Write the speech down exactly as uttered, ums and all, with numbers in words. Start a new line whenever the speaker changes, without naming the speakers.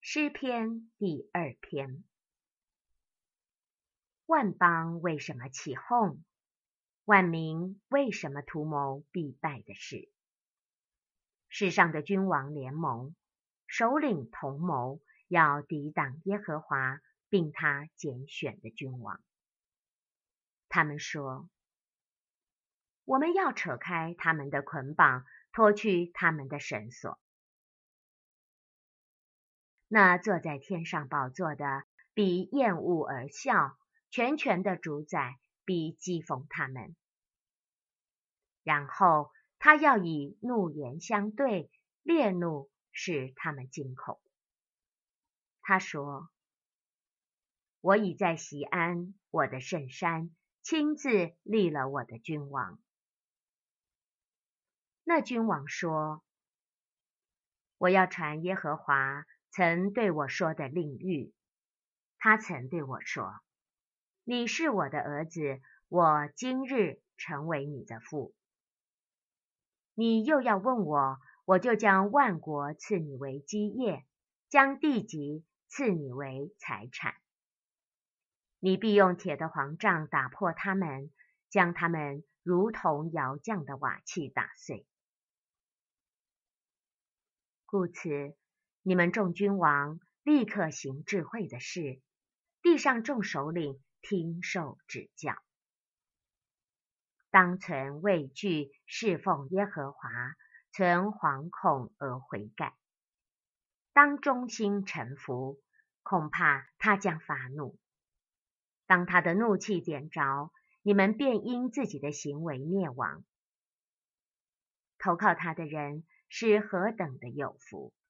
诗篇第二篇。万邦为什么起哄？万民为什么图谋必败的事？世上的君王联盟，首领同谋，要抵挡耶和华，并他拣选的君王。他们说，我们要扯开他们的捆绑，脱去他们的绳索。那坐在天上宝座的必厌恶而笑，全权的主宰必讥讽他们。然后他要以怒言相对，烈怒使他们惊恐。他说，我已在锡安我的圣山亲自立了我的君王。那君王说，我要传耶和华曾对我说的令谕。他曾对我说，你是我的儿子，我今日成为你的父。你又要问我，我就将万国赐你为基业，将地极赐你为财产。你必用铁的簧杖打破他们，将他们如同窑匠的瓦器打碎。故此，你们众君王立刻行智慧的事，地上众首领听受指教。当存畏惧侍奉耶和华，存惶恐而悔改。当忠心臣服，恐怕他将发怒。当他的怒气点着，你们便因自己的行为灭亡。投靠他的人是何等的有福！